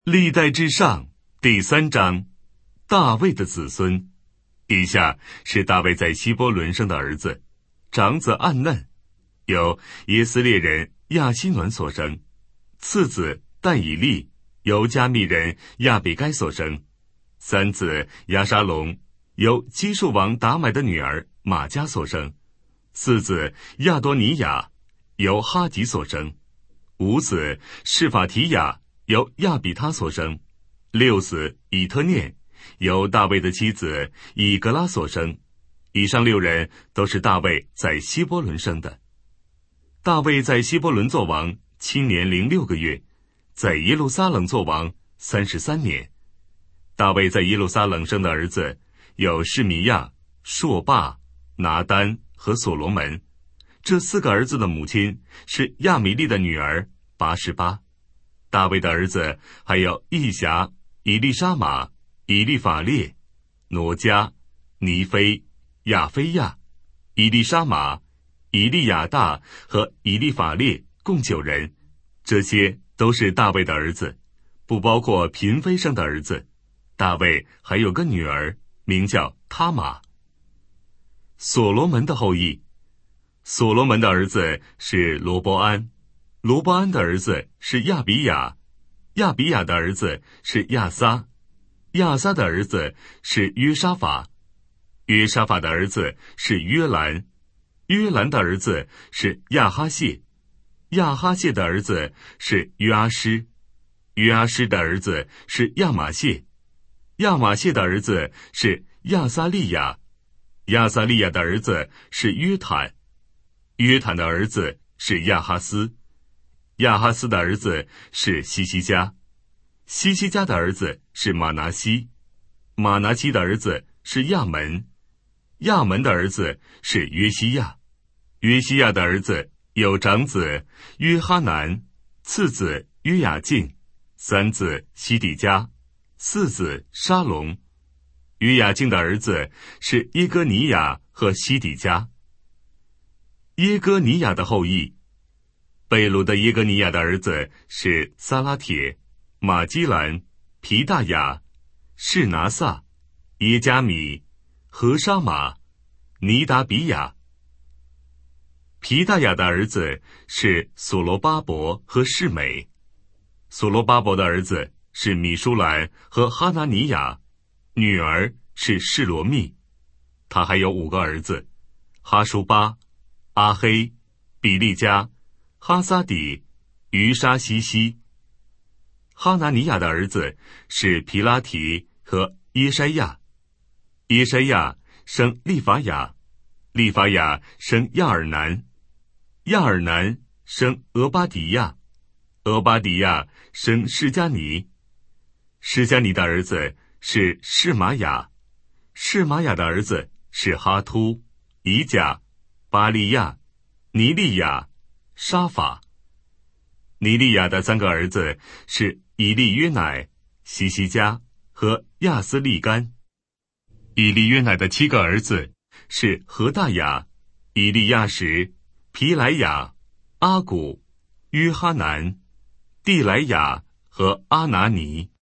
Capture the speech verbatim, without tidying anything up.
历代志上第三章，大卫的子孙。以下是大卫在希伯伦生的儿子，长子暗嫩，由耶斯列人亚希暖所生；次子但以利由加密人亚比该所生；三子亚沙龙由基述王达买的女儿玛迦所生；四子亚多尼亚由哈吉所生；五子示法提亚由亚比他所生；六子以特念由大卫的妻子以格拉所生。以上六人都是大卫在希伯伦生的。大卫在希伯伦作王七年零六个月，在耶路撒冷作王三十三年。大卫在耶路撒冷生的儿子有示米亚、朔霸、拿单和所罗门。这四个儿子的母亲是亚米利的女儿拔示巴。大卫的儿子还有义侠、以利沙玛、以利法列、挪迦、尼菲、亚菲亚、以利沙玛、以利亚大和以利法列，共九人。这些都是大卫的儿子，不包括嫔妃生的儿子。大卫还有个女儿，名叫他玛。所罗门的后裔，所罗门的儿子是罗伯安，罗伯安的儿子是亚比亚，亚比亚的儿子是亚撒，亚撒的儿子是约沙法，约沙法的儿子是约兰，约兰的儿子是亚哈谢，亚哈谢的儿子是约阿施，约阿施的儿子是亚玛谢，亚玛谢的儿子是亚撒利亚，亚撒利亚的儿子是约坦，约坦的儿子是亚哈斯，亚哈斯的儿子是西西家，西西家的儿子是马拿西，马拿西的儿子是亚门，亚门的儿子是约西亚，约西亚的儿子有长子约哈南，次子约雅敬，三子西底家，四子沙龙。约雅敬的儿子是耶哥尼亚和西底家。耶哥尼亚的后裔，贝鲁的耶哥尼亚的儿子是撒拉铁、马基兰、皮大雅、士拿撒、耶加米、何沙马、尼达比亚。皮大雅的儿子是所罗巴伯和士美，所罗巴伯的儿子是米舒兰和哈拿尼亚，女儿是示罗密。他还有五个儿子：哈舒巴、阿黑、比利加、哈撒底、于沙西西。哈拿尼亚的儿子是皮拉提和耶筛亚，耶筛亚生利法雅，利法雅生亚尔南，亚尔南生俄巴底亚，俄巴底亚生施加尼，施加尼的儿子是示玛雅，示玛雅的儿子是哈突、以甲、巴利亚、尼利亚、沙法。尼利亚的三个儿子是以利约乃、西西家和亚斯利干。以利约乃的七个儿子是何大雅、以利亚什、皮莱雅、阿古、约哈南、蒂莱雅和阿拿尼。